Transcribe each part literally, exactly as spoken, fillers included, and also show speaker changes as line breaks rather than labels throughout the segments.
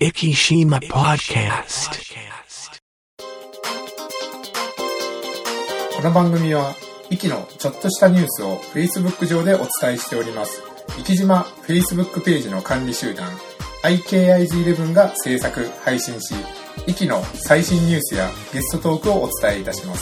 Ikishima Podcast。
この番組はイキのちょっとしたニュースを Facebook 上でお伝えしております。イキ島 Facebook ページの管理集団 アイケーアイジーイレブン が制作・配信し、イキの最新ニュースやゲストトークをお伝えいたします。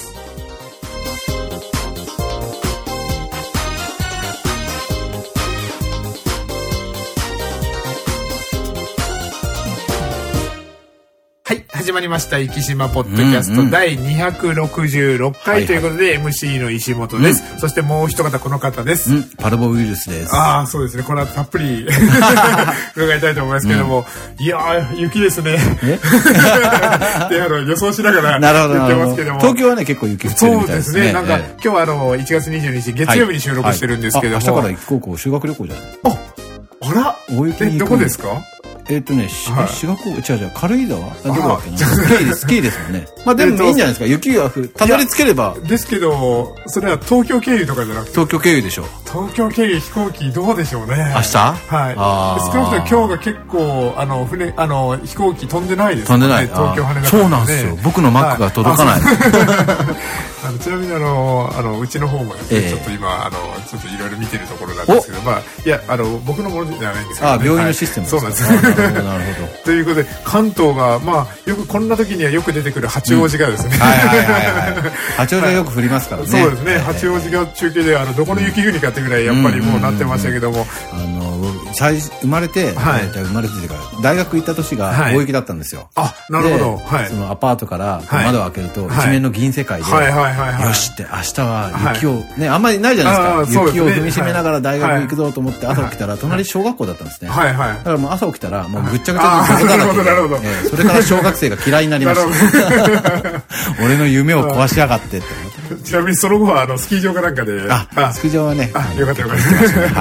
はい、始まりました。イキ島ポッドキャストだいにひゃくろくじゅうろっかいということで、はいはい、エムシー の石本です、うん。そしてもう一方この方です。
うん、パルボウイルスです。
ああ、そうですね。この後たっぷり伺いたいと思いますけれども、うん、いやー、雪ですね。えで、あの、予想しながら言ってますけども。
東京はね、結構雪降ってるみたいですね。そうですね。
なんか、ええ、今日はあの、いちがつにじゅうににち月曜日に収録してるんですけども。はいはい、
明日から高校修学旅行じゃない？
あ、あら、
大雪に行く。
え、どこですか？
えっとね、滋賀高、違う違う、軽井沢？どこだっけな？スキーです、スキーですもんね。まあでもいいんじゃないですか。雪が降る。たどり着ければ。
ですけど、それは東京経由とかじゃなくて。
東京経由でしょう。
東京経由飛行機どうでしょうね。
明日？
はい。少なくとも今日が結構、あの、船、あの、飛行機飛んでないですね。
飛んでない。
東京羽田。
そうなんですよ。僕のマックが届かない。
あのちなみにあのあのうちの方もですね、ええ、ちょっと今あのちょっといろいろ見てるところなんですけど、まあいやあの僕のものじゃないんですけど、ね、
あ病院のシステムですか、
はい、そうなんです。
なるほどなるほど。
ということで関東がまあよくこんな時にはよく出てくる八王子がですね、うん、はいはいはいはい。
八王子はよく降りますからね。
そうですね。八王子が中継であのどこの雪国かってぐらいやっぱりもうなってましたけども、
あの最生まれて、はい、生まれてというか大学行った年が大雪だったんですよ。
はい、あ、なるほど。
はい。そのアパートから窓を開けると一面の銀世界で、はいはいはいはい、よしって明日は雪を、はい、ね、あんまりないじゃないですか。雪を踏みしめながら大学行くぞと思って朝起きたら、隣小学校だったんですね。はいはい。だからもう朝起きたら、もうぐっちゃぐちゃになるほどなるほど。それから小学生が嫌いになりました。俺の夢を壊しやがってって思って。
ちなみにその後はあのスキー場かなんかで。
あ、あスキー場はね。
あ、よかったよかった。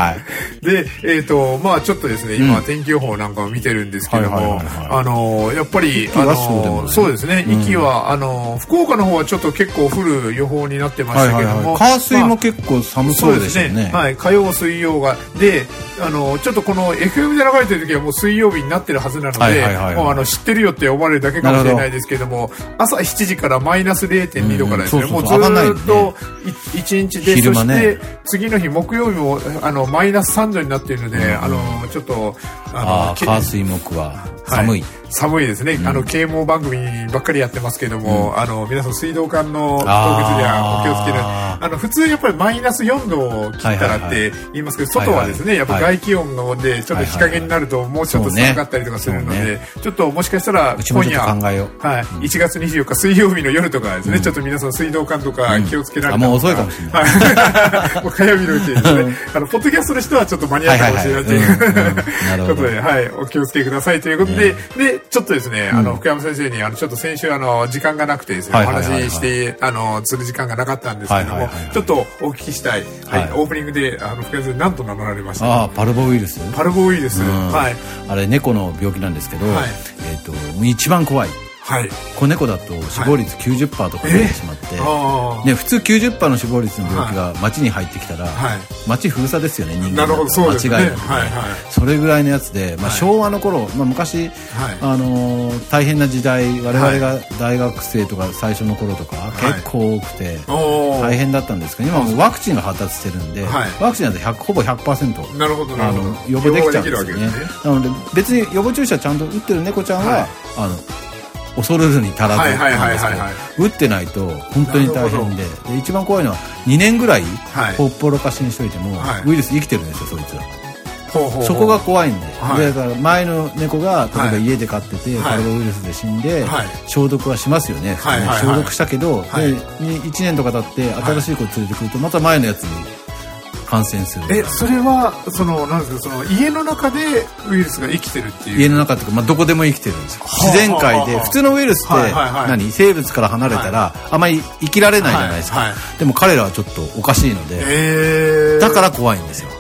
はい。で、えっと、まあちょっとですね、今天気予報なんかを見てるんですけども、あの、やっぱり、あの、そうですね、息は、あの、福岡の方はちょっと結構降る予報になってましたけども。
火水も結構寒そうですね。
はい、火曜、水曜が。で、あの、ちょっとこの エフエム で流れてる時はもう水曜日になってるはずなので、もうあの、知ってるよって思われるだけかもしれないですけども、朝しちじからマイナス れいてんにどからですね、もうずっといちにちで、そして次の日木曜日もあのマイナスさんどになっているので、あの、ちょっと、
あの、火水木は寒い。
寒いですね。あの、啓蒙番組ばっかりやってますけども、あの、皆さん水道管の凍結にはお気をつける。あの、普通やっぱりマイナスよんどを切ったらって言いますけど、外はですね、やっぱ外気温ので、ちょっと日陰になるともうちょっと寒かったりとかするので、ちょっともしかしたら今夜、はい、いちがつにじゅうよっか水曜日の夜とかですね、ちょっと皆さん水道管とか気をつけられた
ら。もう遅いかもしれない。
はい。もう火曜日のうちにですね、あの、ポッドキャストの人はちょっと間に合ったかもしれないということで、はい、お気をつけくださいということで、で、ちょっとですね、あの、福山先生に、あの、ちょっと先週、あの、時間がなくてですね、お話しして、あの、する時間がなかったんですけども、ちょっとお聞きしたい、はい、オープニングで、あの、福山先生、何と名乗られましたか？
ああ、パルボウイルス。
パルボウイルス。はい。
あれ、猫の病気なんですけど、えっと、一番怖い。はい、子猫だと死亡率 きゅうじゅっパーセント とか出てしまって、はいね、普通 きゅうじゅっパーセント の死亡率の病気が町に入ってきたら、はい、町封鎖ですよね、人間の間違いなく、ねはいはい、それぐらいのやつで、まあ、昭和の頃、まあ、昔、はいあのー、大変な時代我々が大学生とか最初の頃とか、はい、結構多くて大変だったんですけど今もうワクチンが発達してるんで、はい、ワクチンなんてほぼ ひゃくパーセント
なるほどなるほど
予防できちゃうんですよね。なので別に予防注射ちゃんと打ってる猫ちゃんは、はい、あの恐るるに足らずなんですけど打ってないと本当に大変 で, で一番怖いのはにねんぐらいほっぽろかしにしといても、はい、ウイルス生きてるんですよそいつは。ほうほうほうそこが怖いんで、はい、だから前の猫が例えば家で飼ってて、はい、パルボウイルスで死んで、はい、消毒はしますよね、はいはいはい、消毒したけど、はい、でいちねんとか経って新しい子連れてくるとまた前のやつに感染する。
え、それはそのなんですか、その家の中でウイルスが生きてるっていう。
家の中っていうか、まあ、どこでも生きてるんですよ。自然界で普通のウイルスって何、はいはいはい、生物から離れたらあまり生きられないじゃないですか、はいはい、でも彼らはちょっとおかしいので、だから怖いんですよ。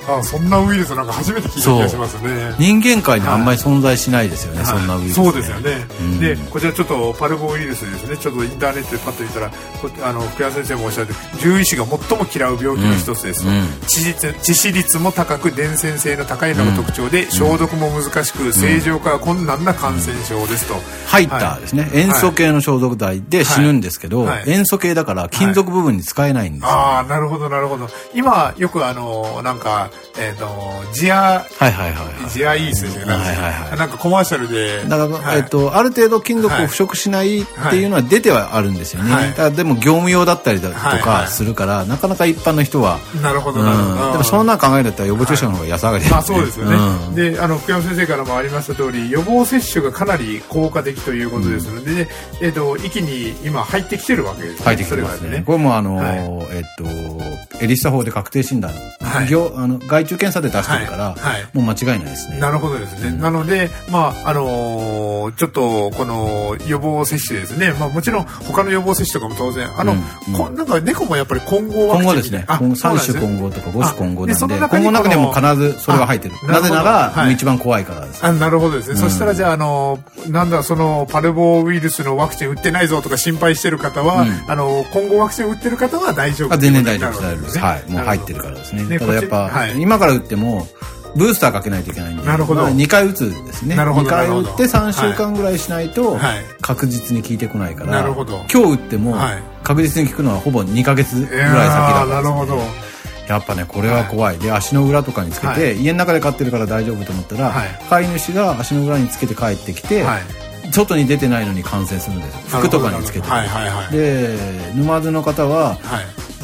あ、そんなウイルスなんか初めて聞いた気がしますね。
人間界にあんまり存在しないですよね、はい、そんなウイルス、ね、
そうですよね、うん、でこちらちょっとパルボウイルスですね。ちょっとインターネットでパッと見たらあの福谷先生もおっしゃって獣医師が最も嫌う病気の一つですと、うんうん、致死、致死率も高く伝染性の高いのが特徴で、うん、消毒も難しく正常化が困難な感染症ですと、うん、
ハイターですね、はい、塩素系の消毒剤で死ぬんですけど、はいはい、塩素系だから金属部分に使えないんですよ、ね、はい、
ああ、なるほどなるほど。今よくあのなんかえっ、ー、とジアはいはいはいジアイースですよね、はいはいはい、なんかコマーシャルで
だから、はい、えっ、ー、とある程度金属を腐食しないっていうのは出てはあるんですよね、はい、だからでも業務用だったりだとかするから、はいはい、なかなか一般の人は
なるほどなるほど、うん、
でもそんな考えだったら予防注射の方が安上がり、
はい、まあそうですよね、うん、であの福山先生からもありました通り予防接種がかなり効果的ということですので、うん、えー、と一気に今入ってきてるわけですね。
入ってきてますね。これもあの、はい、えっとエリスタ法で確定診断、はい、あの外注検査で出してるから、はいはい、もう間違いないですね。
なるほどですね、うん、なのでまああのー、ちょっとこの予防接種ですね、まあもちろん他の予防接種とかも当然あの、うんうん、こなんか猫もやっぱり混合ワクチン
混合ですね。さん種混合とかご種混合なんで、混合の中でも必ずそれが入ってる。なぜなら、はい、一番怖いからです。
あ、なるほどですね、うん、そしたらじゃああのなんだそのパルボウイルスのワクチン打ってないぞとか心配してる方は、うん、あの混合ワクチン打ってる方は大丈夫、
あ、全然大丈夫です、ね、はい、もう入ってるからですね。ただやっぱ、はい、今から打ってもブースターかけないといけないんで、
なるほど、まあ、
にかい打つですね。にかい打ってさんしゅうかんぐらいしないと確実に効いてこないから、
なるほど、
今日打っても確実に効くのはほぼにかげつぐらい先だからですね。
なるほど、
やっぱねこれは怖い、はい、で足の裏とかにつけて、はい、家の中で飼ってるから大丈夫と思ったら、はい、飼い主が足の裏につけて帰ってきて、はい、外に出てないのに感染するんですよ。服とかにつけて、はいはいはい、で沼津の方は、はい、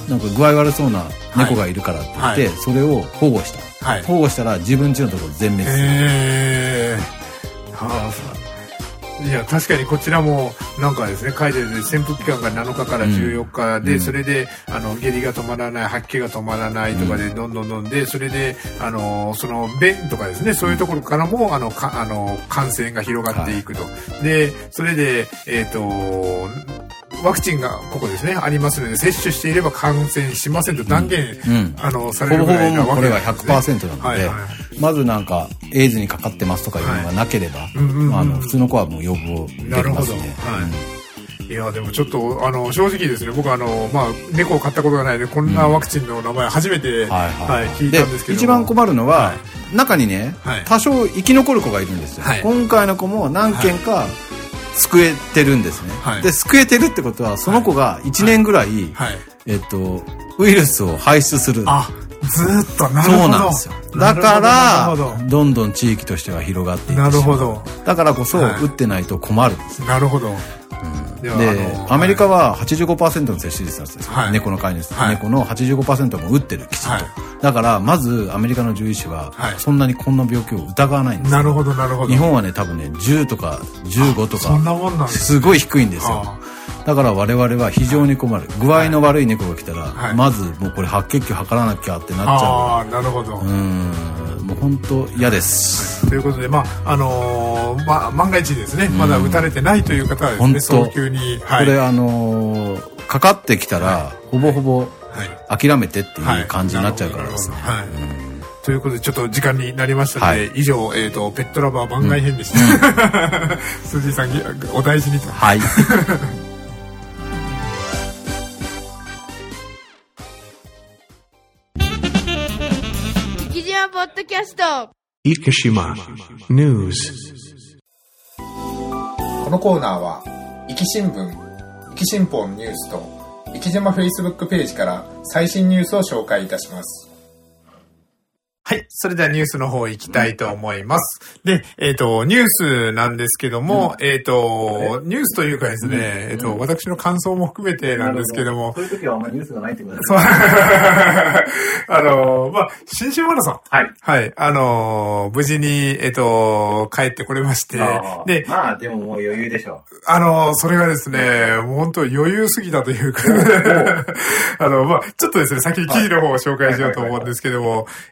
なんか具合悪そうな猫がいるからって言って、はい、それを保護した、はい、保護したら自分家のところ全滅する。
へー、はあ、いや確かにこちらもなんかですね書いてるんで、潜伏期間がなのかからじゅうよっかで、うん、それであの下痢が止まらない、吐き気が止まらないとかでどんどんどんで、それであのその便とかですね、そういうところからもあのかあの感染が広がっていくと、はい、でそれでえっ、ー、とワクチンがここですねありますので、接種していれば感染しませんと断言、うんうん、あのされるぐらいなわけですね。ほぼほぼこれは ひゃくパーセント なので、はいはい、ま
ずなんかエイズにかかってますとかいうのがなければ、はい、まあ、あの普通の子はもう予防できますね。なるほど、はい、
うん、いやでもちょっとあの正直ですね、僕あの、まあ、猫を飼ったことがないのでこんなワクチンの名前初めて、うん、はいはいはい、聞いたんですけども、
一番困るのは、はい、中にね、はい、多少生き残る子がいるんですよ、はい、今回の子も何件か、はい、救えてるんですね、はい、で救えてるってことはその子がいちねんぐらい、はいはい、えっと、ウイルスを排出する。
あ、ずっと、なるほど。
そうなんですよ。だからどんどん地域としては広がっていってしまう。
なるほど。
だからこそ、はい、打ってないと困るんです、ね、
なるほど。
うん、で、あのアメリカは はちじゅうごパーセント の接種率なんですよ、はい、猫の飼い主、はい、猫の はちじゅうごパーセント も打ってるきちんと、はい、だからまずアメリカの獣医師はそんなにこんな病気を疑わないんですよ。
なるほどなるほど。
日本はね多分ねじゅうとかじゅうごとか
そんなもんなんです、ね、
すごい低いんですよ。だから我々は非常に困る。具合の悪い猫が来たら、はい、まずもうこれ白血球測らなきゃってなっちゃう。
ああ、なるほど。
うん、もう本当嫌です、
はい。ということで、まああのー、まあ万が一ですね、まだ打たれてないという方はですね、早急に、
はい、これあのー、かかってきたら、はい、ほぼほぼ諦めてっていう感じになっちゃうからですね。はい。
ということでちょっと時間になりましたので、はい、以上、えーと、ペットラバー番外編でした。うん、辻井さんお大事にと。
はい。
ポッドキャスト
生島ニュース。
このコーナーは生き新聞、生き新報ニュースと生島フェイスブックページから最新ニュースを紹介いたします。はい。それではニュースの方行きたいと思います。で、えっ、ー、と、ニュースなんですけども、うん、えっ、ー、と、ニュースというかですね、うん、えっ、ー、と、私の感想も含めてなんですけども。
そういう時はあんまりニュースがないってことですね。
あの、まあ、新州マラソン。
はい。
はい。あの、無事に、えっ、と、帰ってこれまして。
で、まあ、でももう余裕でしょう。
あの、それがですね、もう本当余裕すぎたというか、あの、まあ、ちょっとですね、先に記事の方を紹介しようと思うんですけども、えっ、と、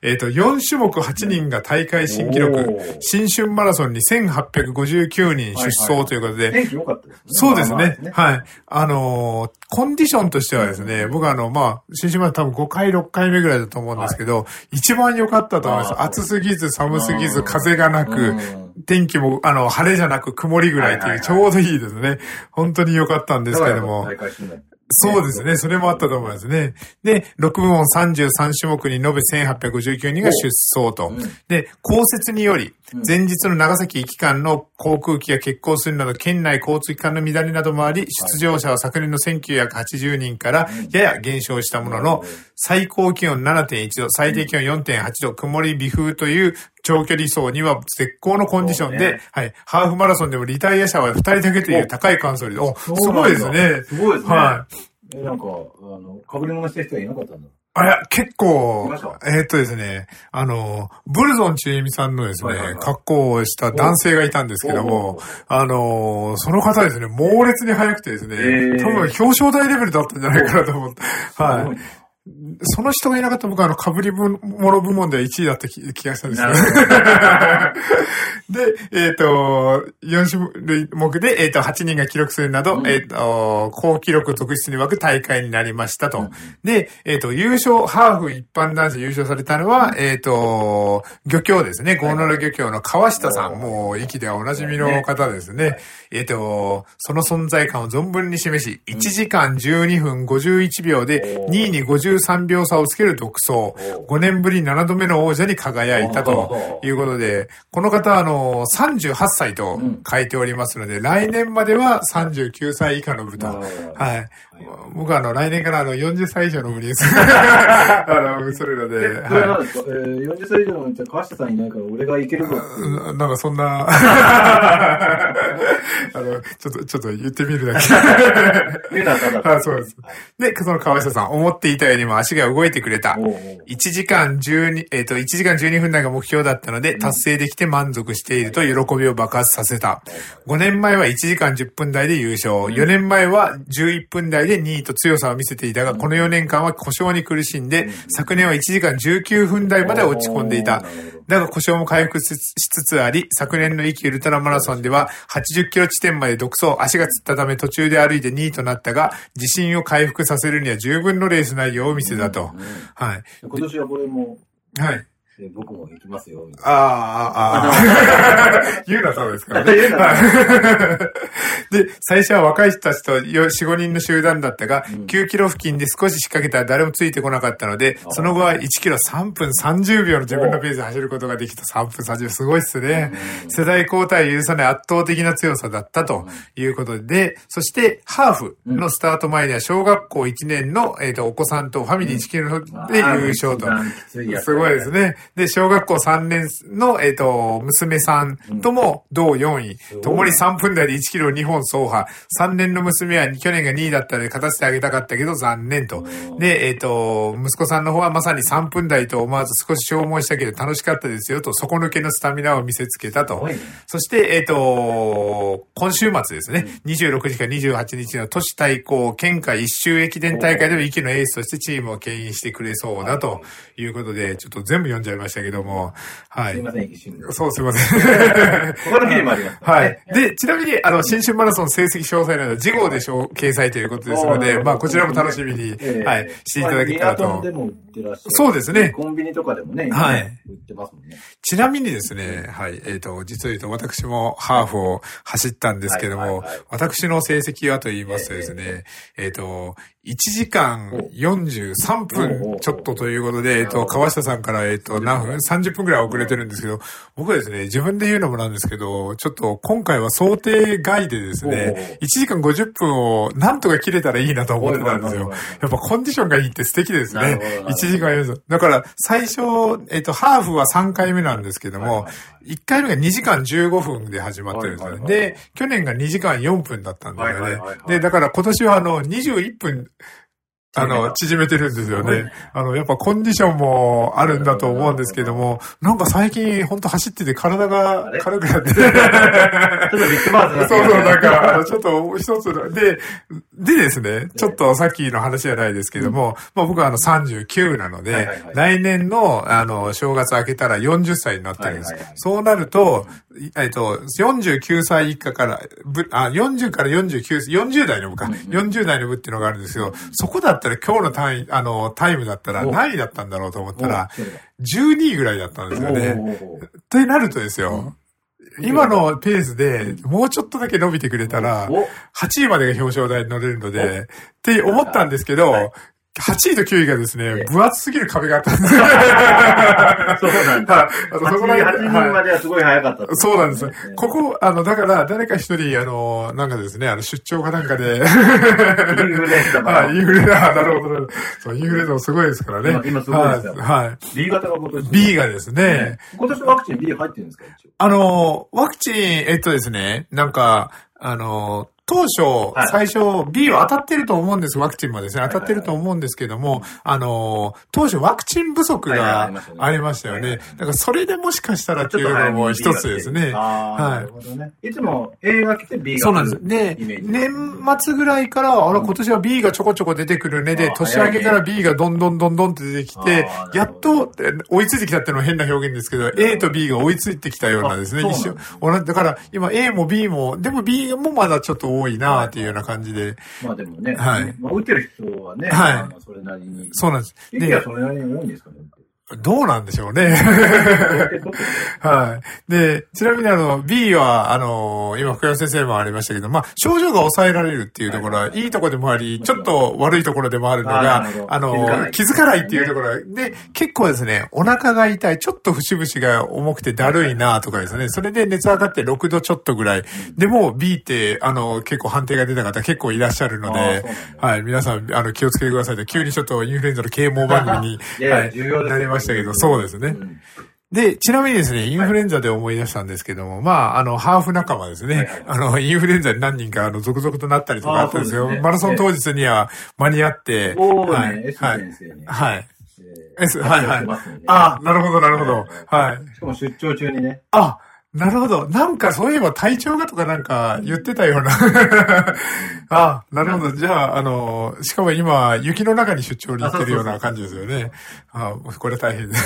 よん種目はちにんが大会新記録、新春マラソンにせんはっぴゃくごじゅうきゅうにん出走ということで、
天気良かったですね。
そうですね。はい。あの、コンディションとしてはですね、僕はあの、まあ、新春マラソン多分ごかい、ろっかいめぐらいだと思うんですけど、一番良かったと思います。暑すぎず、寒すぎず、風がなく、天気も、あの、晴れじゃなく曇りぐらいという、ちょうどいいですね。本当に良かったんですけども。そうですね。それもあったと思いますね。で、ろくぶもんさんじゅうさん種目に延べせんはっぴゃくごじゅうきゅうにんが出走と。で、降雪により、前日の長崎行き間の航空機が欠航するなど、県内交通機関の乱れなどもあり、出場者は昨年のせんきゅうひゃくはちじゅうにんからやや減少したものの、最高気温 ななてんいちど、最低気温 よんてんはちど、曇り微風という長距離走には絶好のコンディションで、はい、ハーフマラソンでもリタイア者はふたりだけという高い完走率。お、すごいですね。
すごいですね。
はい。
え、なんか、あの、被り物してる人はいなかったんだ。
あ、いや、結構、えー、っとですね、あの、ブルゾンちえみさんのですね、はいはいはい、格好をした男性がいたんですけども、あの、その方ですね、猛烈に速くてですね、えー、多分表彰台レベルだったんじゃないかなと思って、はい。その人がいなかったら僕はあの、被り物部門ではいちいだった気がしたんですけど。で、えっと、よん種目で、えっと、はちにんが記録するなど、うん、えっと、高記録続出に沸く大会になりましたと。うん、で、えっと、優勝、ハーフ一般男子優勝されたのは、えっと、漁協ですね。郷野呂漁協の川下さん。もう、息ではおなじみの方ですね。えっと、その存在感を存分に示し、いちじかんじゅうにふんごじゅういちびょうでにいにごじゅうさんびょう差をつける独走。ごねんぶりななどめの王者に輝いたということで、この方はあの、さんじゅうはっさいと書いておりますので、来年まではさんじゅうきゅうさい以下の部と。はい。僕はあの、来年からあの、よんじゅっさい以上の部に、あの、するので。
それなんですか、えー、よんじゅっさい以上のうちは川下さんいないから俺がいけるぞ。
なんかそんな、あの、ちょっと、ちょっと言ってみるだけ。
言うなただ。
あ、そうです。で、その川下さん、思っていたよりも足が動いてくれた。いちじかんじゅうに、えっと、いちじかんじゅうにふん台が目標だったので、達成できて満足していると喜びを爆発させた。ごねんまえはいちじかんじゅっぷん台で優勝。よねんまえはじゅういっぷん台でにいと強さを見せていたが、このよねんかんは故障に苦しんで、昨年はいちじかんじゅうきゅうふん台まで落ち込んでいた。だが故障も回復しつつあり、昨年の壱岐ウルトラマラソンでははちじゅっキロ地点まで独走、足がつったため途中で歩いてにいとなったが、自信を回復させるには十分のレース内容を見せたと。はい。
今年はこれも、
はい。
僕も行きますよ。
ああ、ああ。言うなそうですからね。で、最初は若い人たちとよん、ごにんの集団だったが、うん、きゅうキロ付近で少し仕掛けたら誰もついてこなかったので、その後はいちキロさんぷんさんじゅうびょうの自分のペースで走ることができた。さんぷんさんじゅうびょう。すごいっすね。世代交代を許さない圧倒的な強さだったということで、そしてハーフのスタート前には小学校いちねんの、えっと、お子さんとファミリーいちキロで優勝と。すごいですね。で、小学校さんねんの、えっと、娘さんとも同よんい。ともにさんぷん台でいちキロにほん走破。さんねんの娘は去年がにいだったので勝たせてあげたかったけど残念と。で、えっと、息子さんの方はまさにさんぷん台と思わず少し消耗したけど楽しかったですよと、底抜けのスタミナを見せつけたと。そして、えっと、今週末ですね、にじゅうろくにちからにじゅうはちにちの都市対抗県下一周駅伝大会でも壱岐のエースとしてチームを牽引してくれそうだということで、ちょっと全部読んじゃいましたけども、はい。
すいません、壱岐新聞。
そう、すいません。
他の記事もあります。
はい。で、ちなみに、あの、新春マラソン成績詳細など、次号で掲載ということですので、まあ、こちらも楽しみに、はい、していただけたらと。そうですね。
コンビニとかでもね、
はい。
売ってますもんね。
ちなみにですね、はい、えっと、実を言うと、私もハーフを走ったんですけども、私の成績はと言いますとですね、えっと、いちじかんよんじゅうさんぷんちょっとということで、えっと、川下さんから、えっと、何分 ?さんじゅっぷんくらい遅れてるんですけど、僕はですね、自分で言うのもなんですけど、ちょっと今回は想定外でですね、いちじかんごじゅっぷんをなんとか切れたらいいなと思ってたんですよ。やっぱコンディションがいいって素敵ですね。いちじかんよんじゅう。だから最初、えっと、ハーフはさんかいめなんですけども、いっかいめがにじかんじゅうごふんで始まってるんですよね。で、去年がにじかんよんぷんだったんだよね。で、だから今年はあの、にじゅういっぷん、あの、縮めてるんですよね。あの、やっぱコンディションもあるんだと思うんですけども、なんか最近ほんと走ってて体が軽くなって。ちょっと
ビッグマウス
そうそう、なんか、あの、ちょっと一つで、 でですね、ちょっとさっきの話じゃないですけども、うん、まあ僕はあのさんじゅうきゅうなので、はいはいはい、来年のあの正月明けたらよんじゅっさいになってるんです。はいはいはい、そうなると、えっと、よんじゅうきゅうさい以下から、あ、よんじゅうからよんじゅうきゅう、よんじゅう代の部か、うんうん、よんじゅう代の部っていうのがあるんですけど、そこだったら今日の単位、あの、タイムだったら何位だったんだろうと思ったら、じゅうにいぐらいだったんですよね。ってなるとですよ、うん、今のペースでもうちょっとだけ伸びてくれたら、はちいまでが表彰台に乗れるので、って思ったんですけど、はい、はちいときゅういがですね、分厚すぎる壁があったんです。そう
なんだ。はちにんまではすごい早かった。
そうなんです。ここ、あの、だから、誰か一人、あの、なんかですね、あの、出張かなんかで。イン
フルエンザ
はい、インフルエンザ、なるほど。そう、インフルエンザもすごいですからね。
今すごいですよ。はい。B 型が今年。
B がですね。
今年ワクチン B 入ってるんですか？
あの、ワクチン、えっとですね、なんか、あの、当初、最初、B は当たってると思うんです。ワクチンもですね、当たってると思うんですけども、あの、当初ワクチン不足がありましたよね。だからそれでもしかしたらっていうのも一つですね。
はい。いつも A が来て B が来る。
そうなんです。で、年末ぐらいから、あら、今年は B がちょこちょこ出てくるねで、年明けから B がどんどんどんどんって出てきて、やっと追いついてきたっていうのは変な表現ですけど、A と B が追いついてきたようなですね、一緒。だから今 A も B も、でも B もまだちょっと多いなっていうような感じで。
まあでもね。
はい。
まあ打ってる人はね。
はい。
それなりに。
そうなんです。
で、息はそれなりに多いんですかね。
どうなんでしょうね。はい。で、ちなみにあの、B は、あの、今、福山先生もありましたけど、まあ、症状が抑えられるっていうところは、いいところでもあり、ちょっと悪いところでもあるのが、あの、気づかないっていうところで、結構ですね、お腹が痛い、ちょっと節々が重くてだるいなとかですね、それで熱上がってろくどちょっとぐらい。でも、B って、あの、結構判定が出た方結構いらっしゃるので、はい、皆さん、あの、気をつけてくださいと、急にちょっとインフルエンザの啓蒙番組に、はい、なりましたけど、そうですね。うん、で、ちなみにですね、インフルエンザで思い出したんですけども、はい、まあ、あの、ハーフ仲間ですね、はいはい、あの、インフルエンザに何人か、あの、続々となったりとかあったんですよ。すね、マラソン当日には間に合って、
はい。S 先生に。
はい。S、はいはい。あ、なるほど、なるほど。はい。
しかも出張中にね。
あ、なるほど。なんかそういえば体調がとかなんか言ってたような。あ、なるほど。じゃあ、あの、しかも今、雪の中に出張に行ってるような感じですよね。あ、これ大変です。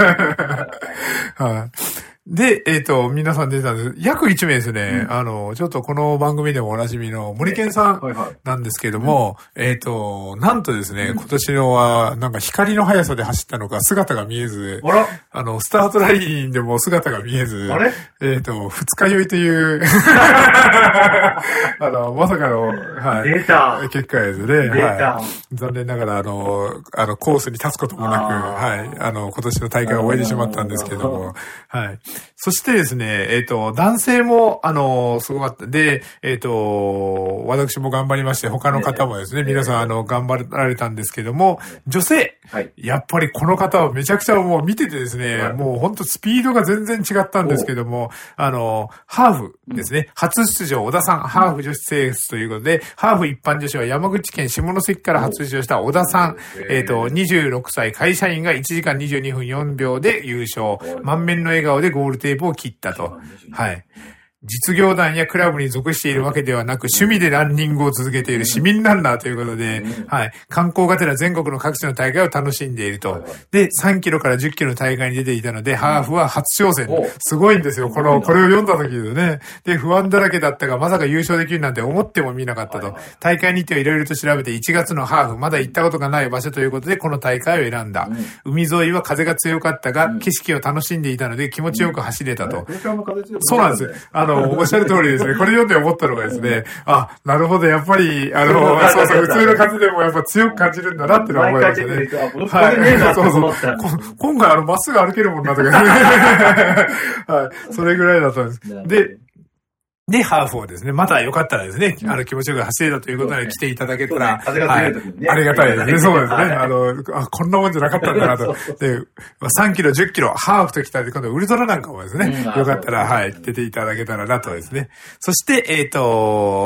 はい。で、えっと、皆さん出たんです。約いちめいですね。うん、あの、ちょっとこの番組でもおなじみの森健さんなんですけども、はいはい、えっと、なんとですね、うん、今年のは、なんか光の速さで走ったのか姿が見えず、
あら
あの、スタートラインでも姿が見えず、
あれ
えっと、二日酔いという、あの、まさかの、はい。
データ。
結果ですね。デ
ータ。
はい。残念ながら、あの、あの、コースに立つこともなく、はい。あの、今年の大会を終えてしまったんですけども、はい。そしてですね、えっと、男性も、あの、すごかった。で、えっと、私も頑張りまして、他の方もですね、皆さん、あの、頑張られたんですけども、女性、はい、やっぱりこの方はめちゃくちゃもう見ててですね、はい、もう本当スピードが全然違ったんですけども、あの、ハーフですね、うん、初出場、小田さん、ハーフ女子セーフということで、ハーフ一般女子は山口県下関から初出場した小田さん、えっと、にじゅうろくさい会社員がいちじかんにじゅうにふんよんびょうで優勝、満面の笑顔でゴールテープを切ったと。はい。実業団やクラブに属しているわけではなく、趣味でランニングを続けている市民ランナーということで、はい。観光がてら全国の各地の大会を楽しんでいると。で、さんキロからじゅっキロの大会に出ていたので、ハーフは初挑戦。すごいんですよ。この、これを読んだ時ですね。で、不安だらけだったが、まさか優勝できるなんて思ってもみなかったと。大会日程をいろいろと調べて、いちがつのハーフ、まだ行ったことがない場所ということで、この大会を選んだ。海沿いは風が強かったが、景色を楽しんでいたので、気持ちよく走れたと。そうなんです。あの、おっしゃる通りですね。これ読んで思ったのがですね、あ、なるほど、やっぱり、あの、そうそう、普通の風でもやっぱ強く感じるんだなってのは思いましたね。はい。そうそう。今回あの、まっすぐ歩けるもんなとか、はい。それぐらいだったんです。で、で、ハーフをですね、またよかったらですね、あの、気持ちよく走れたということで来ていただけたら、
風が強い時にね。
ありがたいですね。そうですね。あの、あ、こんなもんじゃなかったんだなと。で、さんキロ、じゅっキロ、ハーフときたら、今度ウルトラなんかもですね、よかったら、はい、出ていただけたらなとですね。そして、えっと、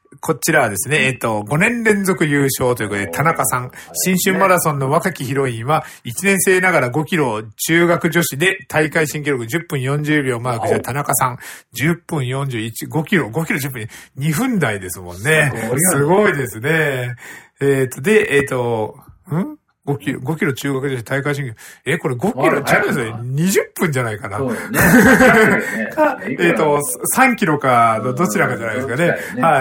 こちらはですね、えっと、ごねん連続優勝ということで、田中さん、新春マラソンの若きヒロインは、いちねん生ながらごキロ中学女子で大会新記録じゅっぷんよんじゅうびょうマークした田中さん、じゅっぷんよんじゅういち、ごキロ、ごキロじゅっぷん、にふん台ですもんね。すごいですね。えっと、で、えっと、んごキロ、ごキロ中学女子大会新記録。え、これごキロ、ちょっとですね、にじゅっぷんじゃないかな。そうですね。か、えっと、さんキロか、どちらかじゃないですかね。はい。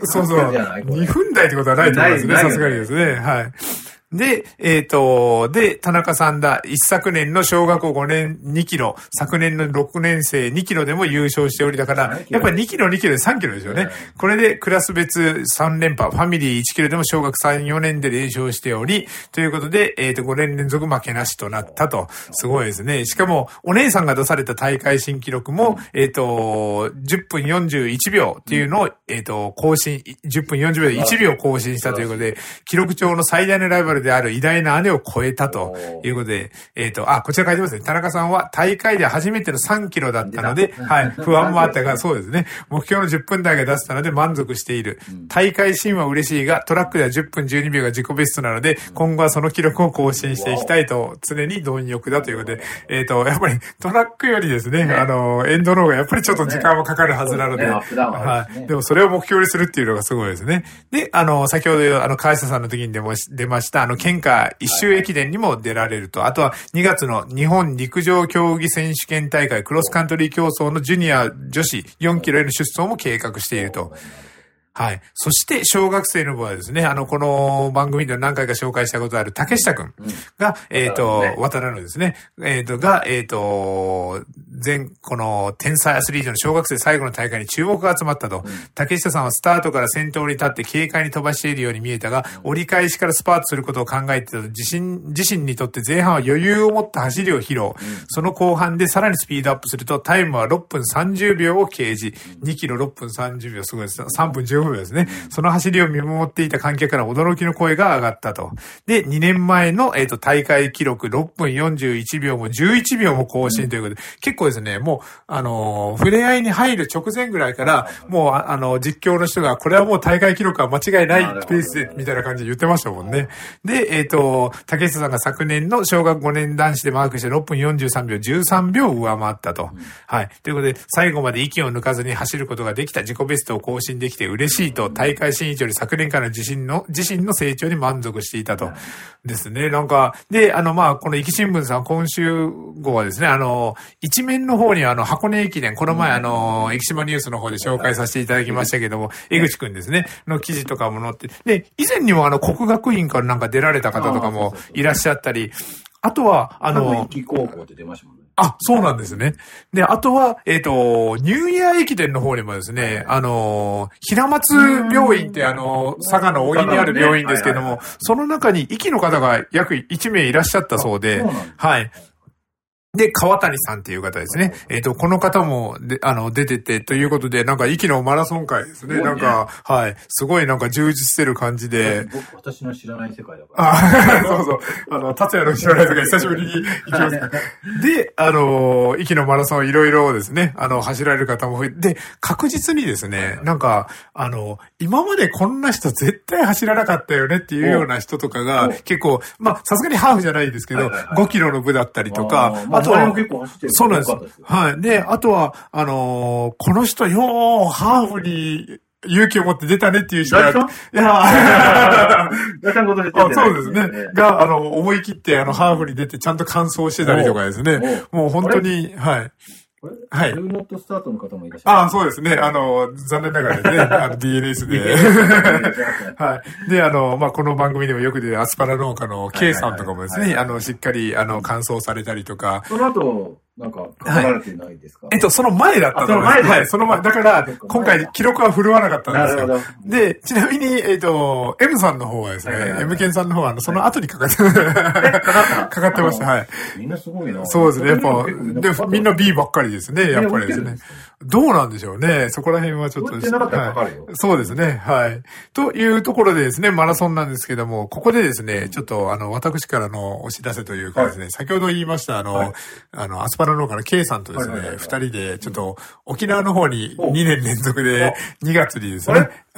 そうそう。にふん台ってことはないと思いますね、さすがにですね。はい。で、えっと、で、田中さんだ、一昨年の小学校ごねんにキロ、昨年のろくねん生にキロでも優勝しておりだから、やっぱりにキロにキロでさんキロですよね。これでクラス別さん連覇、ファミリーいちキロでも小学さん、よねんで連勝しており、ということで、えっと、ごねん連続負けなしとなったと。すごいですね。しかも、お姉さんが出された大会新記録も、えっと、じゅっぷんよんじゅういちびょうっていうのを、えっと、更新、じゅっぷんよんじゅうびょうでいちびょう更新したということで、記録帳の最大のライバルである偉大な姉を超えたということで、えっと、あ、こちら書いてますね。田中さんは大会で初めてのさんキロだったので、はい、不安もあったが、そうですね。目標のじゅっぷん台が出せたので満足している。大会新は嬉しいが、トラックではじゅっぷんじゅうにびょうが自己ベストなので、今後はその記録を更新していきたいと、常に貪欲だということで、えっと、やっぱりトラックよりですね、あの、エンドローがやっぱりちょっと時間もかかるはずなので、はい。でもそれを目標にするっていうのがすごいですね。で、あの、先ほど、あの、川下さんの時に出ました、あの、県下一周駅伝にも出られると。あとはにがつの日本陸上競技選手権大会クロスカントリー競争のジュニア女子よんキロへの出走も計画していると。はい。そして、小学生の部はですね、あの、この番組で何回か紹介したことある竹下くんが、うん、えっと、ね、渡辺のですね、えっ、ー、と、が、えっ、ー、と、全、この、天才アスリートの小学生最後の大会に注目が集まったと。うん、竹下さんはスタートから先頭に立って軽快に飛ばしているように見えたが、うん、折り返しからスパートすることを考えていたと、自身、自身にとって前半は余裕を持った走りを披露。うん、その後半でさらにスピードアップすると、タイムはろっぷんさんじゅうびょうを掲示。にキロろっぷんさんじゅうびょう、すごいです。さんぷんじゅうごびょうですね。その走りを見守っていた観客から驚きの声が上がったと。で、にねんまえの、えっと、大会記録ろっぷんよんじゅういちびょうもじゅういちびょうも更新ということで、うん、結構ですね、もう、あの、触れ合いに入る直前ぐらいから、もう、あの、実況の人が、これはもう大会記録は間違いないペースで、みたいな感じで言ってましたもんね。で、えっと、竹下さんが昨年の小学ごねん男子でマークしてろっぷんよんじゅうさんびょう、じゅうさんびょう上回ったと。うん、はい。ということで、最後まで息を抜かずに走ることができた、自己ベストを更新できて嬉しいと、大会新一より昨年から自身の、自身の成長に満足していたと。ですね。なんか、で、あの、まあ、この壱岐新聞さん、今週号はですね、あの、一面の方にあの、箱根駅伝、この前あの、駅島ニュースの方で紹介させていただきましたけども、江口くんですね、の記事とかも載って、で、以前にもあの、国学院からなんか出られた方とかもいらっしゃったり、あとは、あの、
壱岐高校って出ましたもんね。
あ、そうなんですね。で、あとは、えっと、ニューイヤー駅伝の方にもですね、あの、平松病院ってあの、佐賀の大木にある病院ですけども、その中に壱岐の方が約いちめいいらっしゃったそうで、はい。で、川谷さんっていう方ですね。えっと、この方も、で、あの、出てて、ということで、なんか、壱岐のマラソン会ですね。なんか、はい。すごいなんか充実してる感じで。
僕、私の知らない世界だから。
あ、そうそう。あの、達也の知らない世界、久しぶりに行きます。で、あの、壱岐のマラソンいろいろですね、あの、走られる方も増えて、で、確実にですね、なんか、あの、今までこんな人絶対走らなかったよねっていうような人とかが、結構、まあ、さすがにハーフじゃないですけど、ごキロの部だったりとか、あとは、そうなんです。はい。で、あとは、あのー、この人よー、ハーフに勇気を持って出たねっていう人が、い
やー、
そうですね。が、あの、思い切って、あの、ハーフに出てちゃんと完走してたりとかですね。もう本当に、はい。
はい。ルーノットスタートの方もいらっし
ゃる。ああ、そうですね。あの、残念ながらですね、あの、ディーエヌエス で。はい。で、あの、まあ、この番組でもよく出るアスパラ農家の K さんとかもですね、あの、しっかり、あの、完走されたりとか。
その後、なんか、書かれてないですか、はい、
えっと、その前だったんです。その前はい、その前。だから、今回、記録は振るわなかったんですよ。で、ちなみに、えっと、M さんの方はですね、はいはいはい、M ケンさんの方は、あの、その後にかかって、かかってました。はい。
みんなすごいな。
そうですね。やっぱ、で、みんな B ばっかりですね、やっぱりですね。どうなんでしょうね。そこら辺はちょっとですね。はい、そうですね。はい。というところでですね、マラソンなんですけども、ここでですね、ちょっと、あの、私からのお知らせというかですね、はい、先ほど言いました、あの、はい、あの、アスパラ農家の K さんとですね、二人で、ちょっと、沖縄の方ににねん連続で、にがつにですね、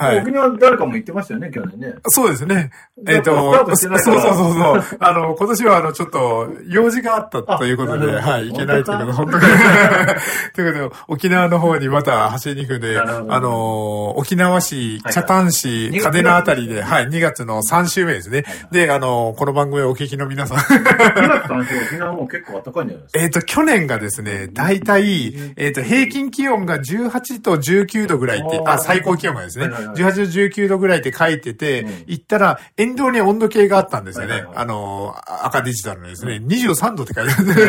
はい。沖縄誰かも行ってましたよね、去年ね。
そうですね。えっと、そうそうそうそう。あの、今年はあの、ちょっと、用事があったということで、はい、行けないということで、本当に。ということで、沖縄の方にまた走りに行くんで、あの、沖縄市、北谷市、嘉手納あたりで、はい、にがつのさん週目ですね。で、あの、この番組をお聞きの皆さん。に
がつさん週、沖縄も結構暖かいんじゃないですか。
えっと、去年がですね、だいたい、えっと、平均気温がじゅうはちとじゅうきゅうどぐらいって、あ、最高気温がですね、じゅうはちとじゅうきゅうどぐらいって書いてて、行ったら、沿道に温度計があったんですよね。あの、赤デジタルのですね、にじゅうさんどって書いてあるんです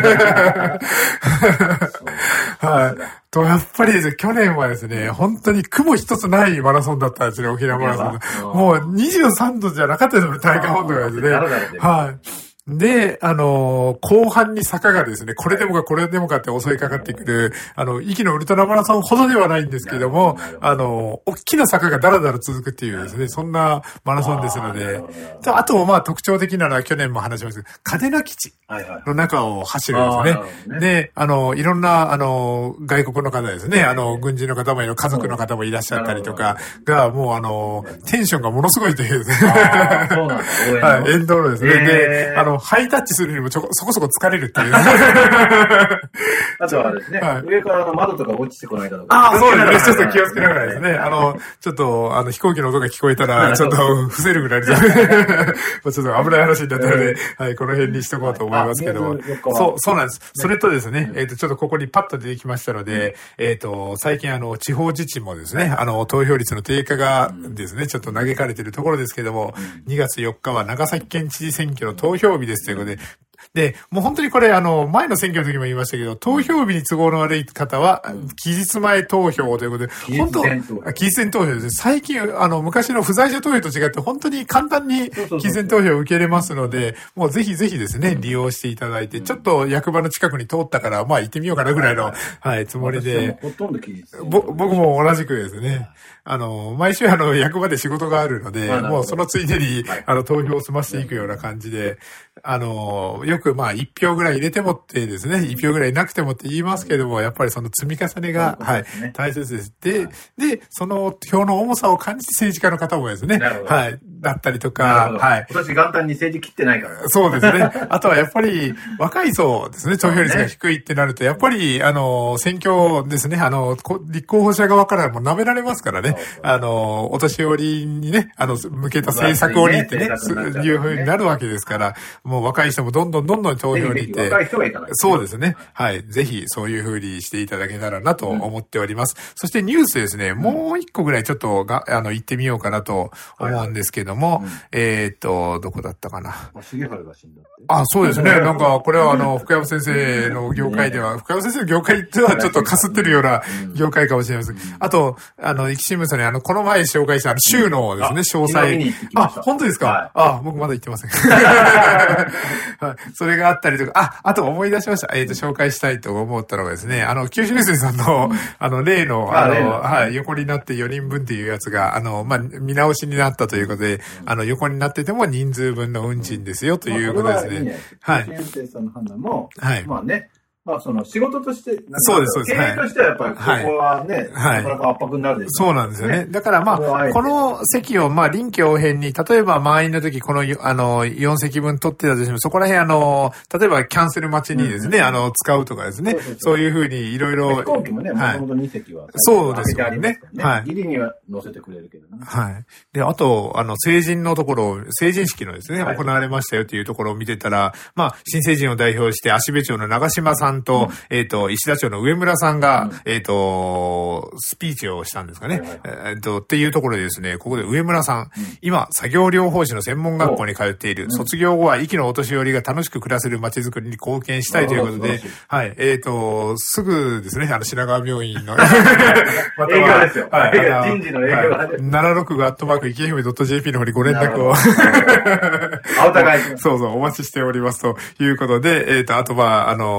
はい。と、やっぱりですね、去年はですね、本当に雲一つないマラソンだったんですね、沖縄マラソン。もうにじゅうさんどじゃなかったですよね、体感温度がですね。はい。で、あのー、後半に坂がですね、これでもかこれでもかって襲いかかってくる、あの、息のウルトラマラソンほどではないんですけれども、あのー、大きな坂がだらだら続くっていうですね、そんなマラソンですので、あと、まあ特徴的なのは去年も話しましたけど、嘉手納基地の中を走るんですね。で、あの、いろんな、あの、外国の方ですね、あの、軍人の方もいる、家族の方もいらっしゃったりとかが、もうあの、テンションがものすごいというですね。はい、沿道のですね。で、あの、ハイタッチするにもちょそこそこ疲れるっていう。
あとはですね、はい、上からの窓とか落ちてこないかとか。
ああ、そうですね。ちょっと気をつけながらですね。あの、ちょっと、あの、飛行機の音が聞こえたら、ちょっと伏せるぐらいで、ちょっと危ない話になったので、はい、この辺にしとこうと思いますけども。そう、そうなんです。それとですね、えっと、ちょっとここにパッと出てきましたので、えっと、最近あの、地方自治もですね、あの、投票率の低下がですね、ちょっと嘆かれているところですけども、にがつよっかは長崎県知事選挙の投票日ですということで、で、もう本当にこれあの、前の選挙の時も言いましたけど、投票日に都合の悪い方は、期日前投票ということで、本当、期日前投票ですね。最近、あの、昔の不在者投票と違って、本当に簡単に期日前投票を受けれますので、もうぜひぜひですね、利用していただいて、ちょっと役場の近くに通ったから、まあ行ってみようかなぐらいの、はい、つもりで、
ほとんど期日
ぼ、僕も同じくですね、あの、毎週あの、役場で仕事があるので、もうそのついでに、あの、投票を済ませていくような感じで、あの、よくまあ一票ぐらい入れてもってですね、一票ぐらいなくてもって言いますけども、やっぱりその積み重ねが、はい、大切です。で、で、その票の重さを感じて政治家の方もですね、はい、だったりとか、はい。
私元旦に政治切ってないから。
そうですね。あとはやっぱり若い層ですね、投票率が低いってなると、やっぱり、あの、選挙ですね、あの、立候補者側からも舐められますからね、あの、お年寄りにね、あの、向けた政策をにってね、いう風になるわけですから、もう若い人もどんどんどんどん投票に行って、
若い人が行かない。
そうですね。はい。ぜひ、そういう風にしていただけたらなと思っております。うん、そしてニュースですね、もう一個ぐらいちょっとが、あの、言ってみようかなと思うんですけども、はいはい、えーっと、どこだったかな。
重治が死んだって。
あ、そうですね。なんか、これはあの、福山先生の業界では、福山先生の業界ってはちょっとかすってるような業界かもしれません。あと、あの、生き新聞さんにあの、この前紹介したあの、州のですね、詳細。あ、本当ですか、はい、あ、僕まだ行ってません。はい、それがあったりとか、あ、あと思い出しました。えっと、紹介したいと思ったのがですね、あの、九州ニュースさんの、あの、例の、あの、はい、横になってよにんぶんっていうやつが、あの、まあ、見直しになったということで、あの、横になってても人数分の運賃ですよということですね。はい。
九州ニュースさんの判断も、
はい。
まあね、まあその仕事として、
そうです、そうです。
経営としてはやっぱりここはね、はい、なかなか圧迫になるです、
ね。そうなんですよね。だからまあ、この席をまあ臨機応変に、例えば満員の時このあのよん席分取ってたとしても、そこら辺あの、例えばキャンセル待ちにですね、うん、あの、使うとかですね、そうそうそうそういうふうにいろいろ。
飛行機もね、もともとに席は。
そうですよね。
はい。ギリには乗せてくれるけどね。
はい。で、あと、あの、成人のところ、成人式のですね、はい、行われましたよというところを見てたら、まあ、新成人を代表して、芦部町の長島さんと、うん、えっと、石田町の上村さんが、うん、えっと、スピーチをしたんですかね。はいはい、えっと、っていうところでですね、ここで上村さん、うん、今、作業療法士の専門学校に通っている、うん、卒業後は息のお年寄りが楽しく暮らせる街づくりに貢献したいということで、はい、えっと、すぐですね、あの、品川病院の、また
は、ですよ。はい、人事の営業が、
はい、ななろくごアットマークいきひめ .jp の方にご連絡を、
お互い
そうそう、お待ちしておりますということで、えっと、あとは、あの、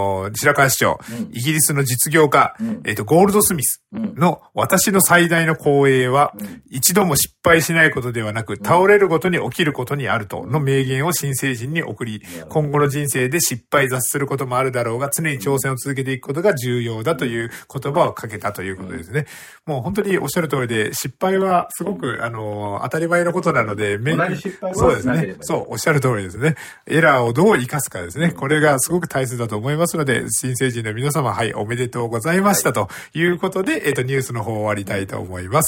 白川市長、うん、イギリスの実業家、うん、えっと、ゴールドスミスの私の最大の光栄は、うん、一度も失敗しないことではなく、倒れるごとに起きることにあるとの名言を新成人に送り、今後の人生で失敗挫折することもあるだろうが、常に挑戦を続けていくことが重要だという言葉をかけたということですね。もう本当におっしゃる通りで、失敗はすごく、あの、当たり前のことなので、
同じ失敗は
そうですね。そう、おっしゃる通りですね。エラーをどう生かすかですね。これがすごく大切だと思いますので、新成人の皆様、はい、おめでとうございました、はい、ということで、えっと、ニュースの方を終わりたいと思います。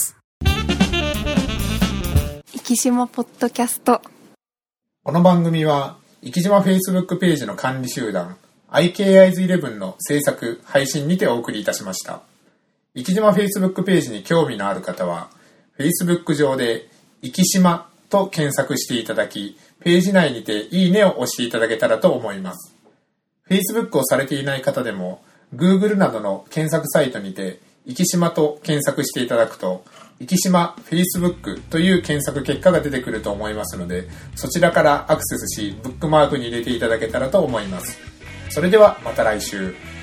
生き島ポッドキャスト。
この番組は、生き島 Facebook ページの管理集団、アイケーアイズイレブン の制作、配信にてお送りいたしました。生き島 Facebook ページに興味のある方は、Facebook 上で、生き島と検索していただき、ページ内にていいねを押していただけたらと思います。Facebook をされていない方でも、Google などの検索サイトにて、生き島と検索していただくと、生き島 Facebook という検索結果が出てくると思いますので、そちらからアクセスし、ブックマークに入れていただけたらと思います。それではまた来週。